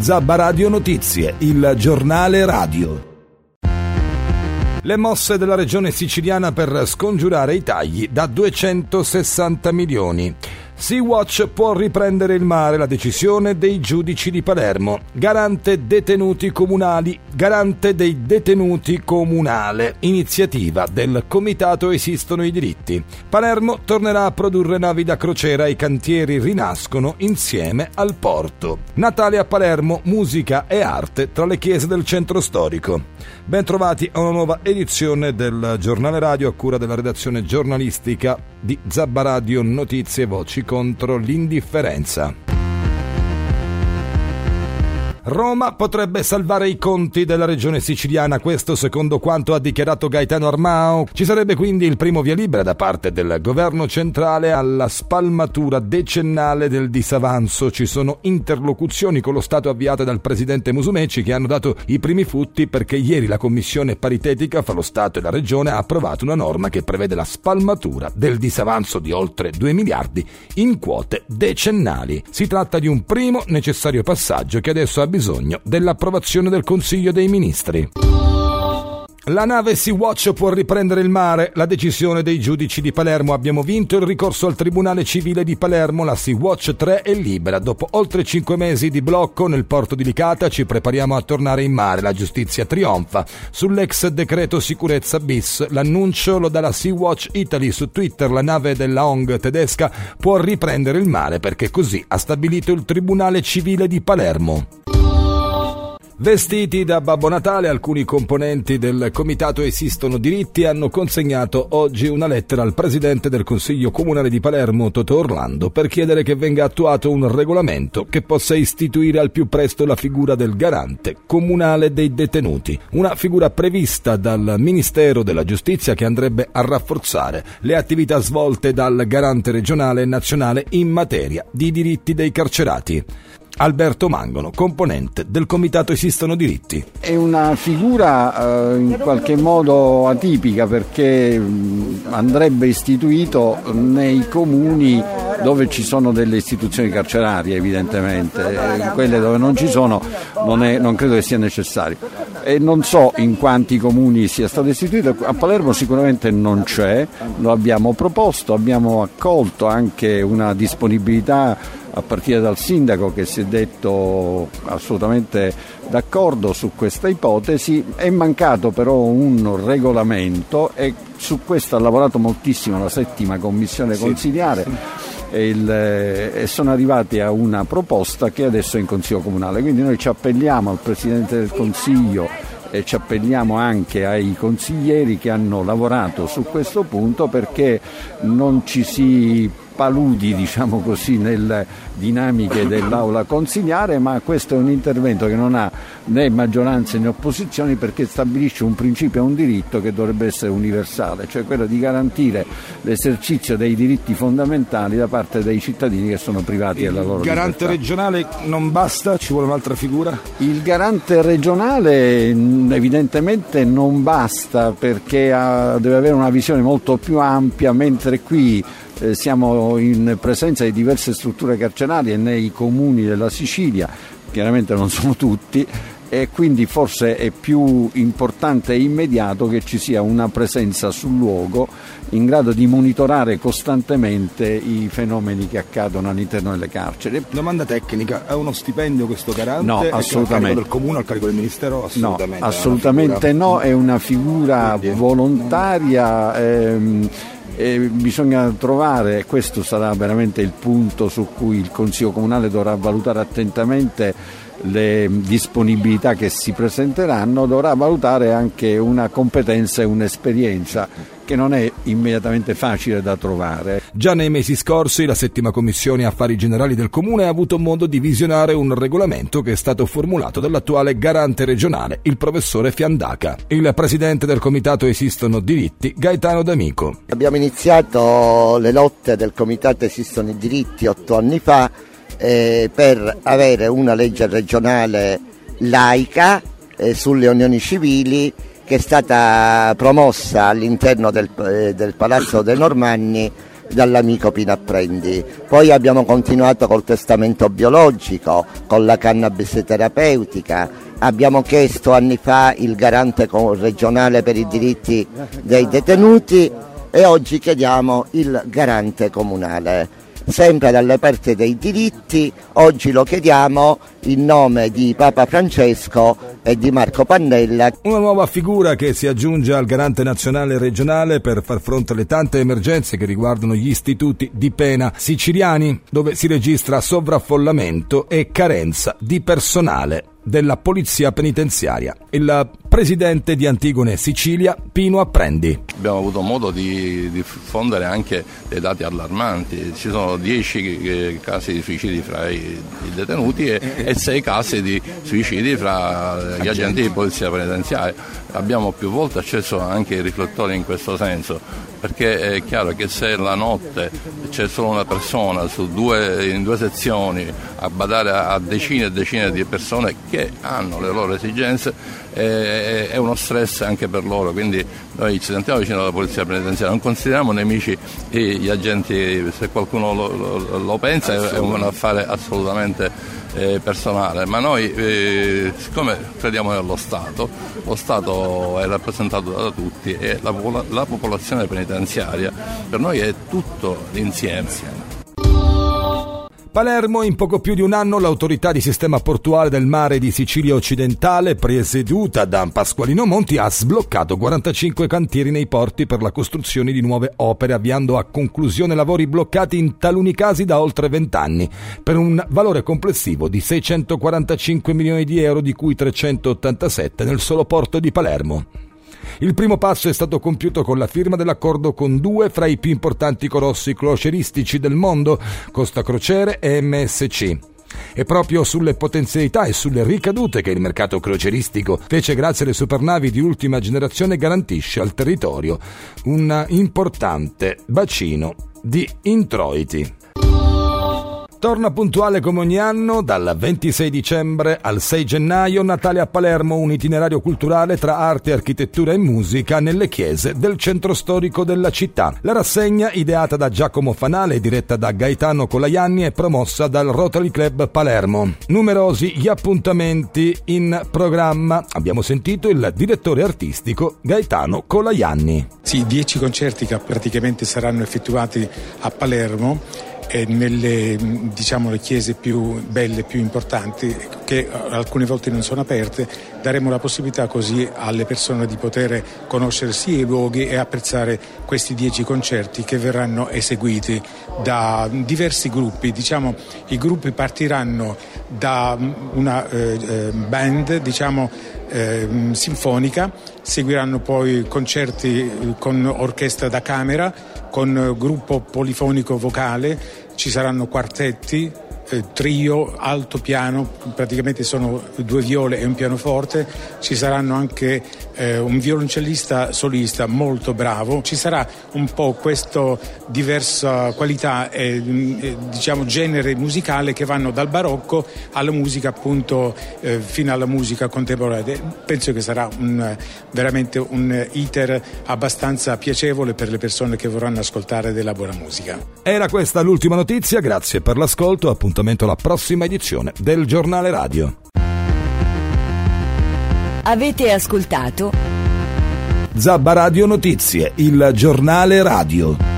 Zabba Radio Notizie, il giornale radio. Le mosse della regione siciliana per scongiurare i tagli da 260 milioni. Sea-Watch può riprendere il mare, la decisione dei giudici di Palermo. Garante dei detenuti comunale. Iniziativa del Comitato Esistono i diritti. Palermo tornerà a produrre navi da crociera, i cantieri rinascono insieme al porto. Natale a Palermo, musica e arte tra le chiese del centro storico. Ben trovati a una nuova edizione del giornale radio a cura della redazione giornalistica di Zabba Radio Notizie, voci contro l'indifferenza. Roma potrebbe salvare i conti della regione siciliana, questo secondo quanto ha dichiarato Gaetano Armao. Ci sarebbe quindi il primo via libera da parte del governo centrale alla spalmatura decennale del disavanzo. Ci sono interlocuzioni con lo Stato avviate dal presidente Musumeci che hanno dato i primi frutti, perché ieri la commissione paritetica fra lo Stato e la regione ha approvato una norma che prevede la spalmatura del disavanzo di oltre 2 miliardi in quote decennali. Si tratta di un primo necessario passaggio che adesso ha bisogno dell'approvazione del Consiglio dei Ministri. La nave Sea-Watch può riprendere il mare, la decisione dei giudici di Palermo. Abbiamo vinto il ricorso al Tribunale Civile di Palermo, la Sea-Watch 3 è libera. Dopo oltre 5 mesi di blocco nel porto di Licata ci prepariamo a tornare in mare, la giustizia trionfa. Sull'ex decreto sicurezza bis, l'annuncio lo dà la Sea-Watch Italy su Twitter, la nave della ONG tedesca può riprendere il mare perché così ha stabilito il Tribunale Civile di Palermo. Vestiti da Babbo Natale, alcuni componenti del Comitato Esistono diritti hanno consegnato oggi una lettera al presidente del Consiglio Comunale di Palermo, Totò Orlando, per chiedere che venga attuato un regolamento che possa istituire al più presto la figura del garante comunale dei detenuti, una figura prevista dal Ministero della Giustizia che andrebbe a rafforzare le attività svolte dal garante regionale e nazionale in materia di diritti dei carcerati. Alberto Mangono, componente del Comitato Esistono diritti. È una figura in qualche modo atipica, perché andrebbe istituito nei comuni dove ci sono delle istituzioni carcerarie, evidentemente. Quelle dove non ci sono non credo che sia necessario. E non so in quanti comuni sia stato istituito. A Palermo sicuramente non c'è, lo abbiamo proposto, abbiamo accolto anche una disponibilità a partire dal sindaco che si è detto assolutamente d'accordo su questa ipotesi. È mancato però un regolamento e su questo ha lavorato moltissimo la 7ª commissione consiliare e sono arrivati a una proposta che adesso è in Consiglio Comunale. Quindi noi ci appelliamo al Presidente del Consiglio e ci appelliamo anche ai consiglieri che hanno lavorato su questo punto, perché non ci si paludi, diciamo così, nelle dinamiche dell'aula consiliare, ma questo è un intervento che non ha né maggioranze né opposizioni, perché stabilisce un principio e un diritto che dovrebbe essere universale, cioè quello di garantire l'esercizio dei diritti fondamentali da parte dei cittadini che sono privati della loro libertà. Il garante regionale non basta, ci vuole un'altra figura? Il garante regionale evidentemente non basta, perché deve avere una visione molto più ampia, mentre qui siamo in presenza di diverse strutture carcerarie nei comuni della Sicilia, chiaramente non sono tutti, e quindi forse è più importante e immediato che ci sia una presenza sul luogo in grado di monitorare costantemente i fenomeni che accadono all'interno delle carceri. Domanda tecnica, ha uno stipendio questo garante? No, assolutamente. Al carico del comune, al carico del ministero? Assolutamente. No, assolutamente no, è una figura volontaria. Bisogna trovare, questo sarà veramente il punto su cui il Consiglio Comunale dovrà valutare attentamente le disponibilità che si presenteranno, dovrà valutare anche una competenza e un'esperienza che non è immediatamente facile da trovare. Già nei mesi scorsi la 7ª Commissione Affari Generali del Comune ha avuto modo di visionare un regolamento che è stato formulato dall'attuale garante regionale, il professore Fiandaca. Il presidente del Comitato Esistono diritti, Gaetano D'Amico. Abbiamo iniziato le lotte del Comitato Esistono i diritti 8 anni fa per avere una legge regionale laica sulle unioni civili, che è stata promossa all'interno del Palazzo dei Normanni dall'amico Pino Apprendi. Poi abbiamo continuato col testamento biologico, con la cannabis terapeutica, abbiamo chiesto anni fa il garante regionale per i diritti dei detenuti e oggi chiediamo il garante comunale. Sempre dalle parti dei diritti, oggi lo chiediamo in nome di Papa Francesco e di Marco Pannella. Una nuova figura che si aggiunge al garante nazionale e regionale per far fronte alle tante emergenze che riguardano gli istituti di pena siciliani, dove si registra sovraffollamento e carenza di personale della polizia penitenziaria. Il presidente di Antigone Sicilia, Pino Apprendi. Abbiamo avuto modo di diffondere anche dei dati allarmanti. Ci sono 10 casi di suicidi fra i detenuti e 6 casi di suicidi fra gli agenti di polizia penitenziaria. Abbiamo più volte acceso anche i riflettori in questo senso, perché è chiaro che se la notte c'è solo una persona in due sezioni a badare a decine e decine di persone che hanno le loro esigenze, è uno stress anche per loro. Quindi noi ci sentiamo vicino alla polizia penitenziaria, non consideriamo nemici gli agenti. Se qualcuno lo pensa è un affare assolutamente personale, ma noi siccome crediamo nello Stato, lo Stato è rappresentato da tutti e la popolazione penitenziaria per noi è tutto l'insieme. Palermo, in poco più di un anno l'autorità di sistema portuale del mare di Sicilia occidentale, presieduta da Pasqualino Monti, ha sbloccato 45 cantieri nei porti per la costruzione di nuove opere, avviando a conclusione lavori bloccati in taluni casi da oltre 20 anni, per un valore complessivo di 645 milioni di euro, di cui 387 nel solo porto di Palermo. Il primo passo è stato compiuto con la firma dell'accordo con 2 fra i più importanti colossi crocieristici del mondo, Costa Crociere e MSC. E proprio sulle potenzialità e sulle ricadute che il mercato crocieristico, specie grazie alle supernavi di ultima generazione, garantisce al territorio un importante bacino di introiti. Torna puntuale come ogni anno, dal 26 dicembre al 6 gennaio, Natale a Palermo, un itinerario culturale tra arte, architettura e musica nelle chiese del centro storico della città. La rassegna, ideata da Giacomo Fanale e diretta da Gaetano Colaianni, è promossa dal Rotary Club Palermo. Numerosi gli appuntamenti in programma. Abbiamo sentito il direttore artistico Gaetano Colaianni. Sì, 10 concerti che praticamente saranno effettuati a Palermo, nelle le chiese più belle, più importanti, che alcune volte non sono aperte. Daremo la possibilità così alle persone di poter conoscere sia i luoghi e apprezzare questi 10 concerti che verranno eseguiti da diversi gruppi. I gruppi partiranno da una band sinfonica, seguiranno poi concerti con orchestra da camera, con gruppo polifonico vocale, ci saranno quartetti, trio, alto piano, praticamente sono 2 viole e un pianoforte, ci saranno anche un violoncellista solista molto bravo, ci sarà un po' questa diversa qualità e genere musicale che vanno dal barocco alla musica appunto fino alla musica contemporanea. Penso che sarà veramente un iter abbastanza piacevole per le persone che vorranno ascoltare della buona musica. Era questa l'ultima notizia, grazie per l'ascolto, appuntamento alla prossima edizione del Giornale Radio. Avete ascoltato Zabba Radio Notizie, il Giornale Radio.